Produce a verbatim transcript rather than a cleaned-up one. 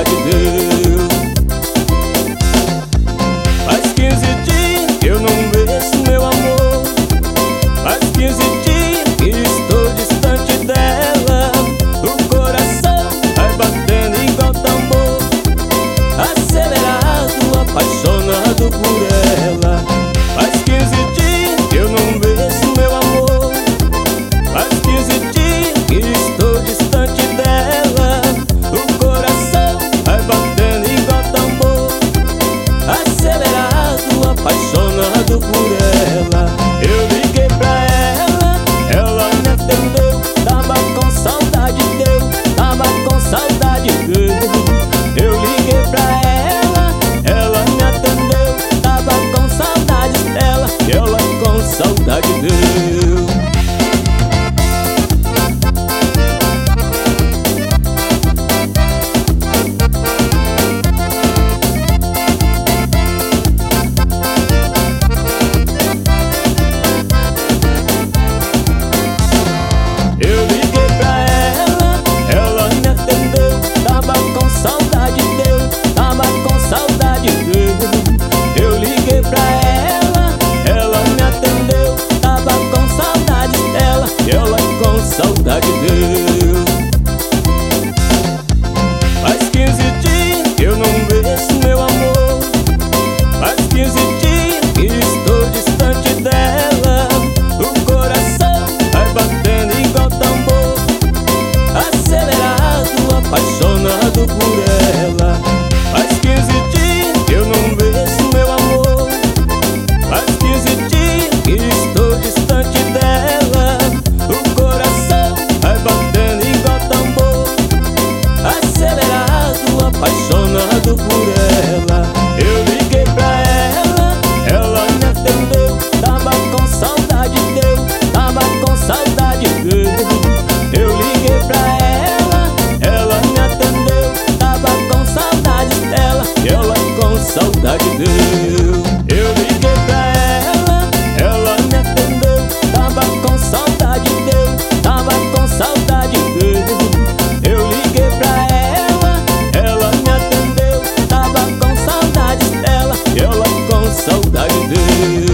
saudade deu. Faz quinze dias que eu não vejo meu amor, faz quinze dias que estou distante dela. O coração vai batendo igual tambor, acelerado, apaixonado por ela. Faz quinze dias que eu não vejo meu amor, faz quinze dias que estou distante dela. O coração vai batendo igual tambor, acelerado, apaixonado por ela. Eu liguei pra ela, ela me atendeu, tava com saudade deu, tava com saudade deu. Eu liguei pra ela, ela me atendeu, tava com saudade dela, e ela com saudade deu. Eu liguei pra ela, ela me atendeu, tava com saudade deu, tava com saudade deu. Eu liguei pra ela, ela me atendeu, tava com saudade dela, e ela com saudade deu. Faz quinze dias que eu não vejo meu amor, faz quinze dias que estou distante dela. O coração vai batendo igual tambor, acelerado, apaixonado por ela. Faz quinze dias que eu não vejo meu amor, faz quinze dias que estou distante dela. O coração vai batendo igual tambor, acelerado, apaixonado por ela. Eu liguei pra ela, ela me atendeu, tava com saudade deu, tava com saudade deu. Eu liguei pra ela, ela me atendeu, tava com saudade dela, e ela com saudade deu. Eu liguei pra ela, ela me atendeu, tava com saudade deu, tava com saudade deu. Eu liguei pra ela, ela me atendeu, tava com saudade dela, e ela com saudade deu.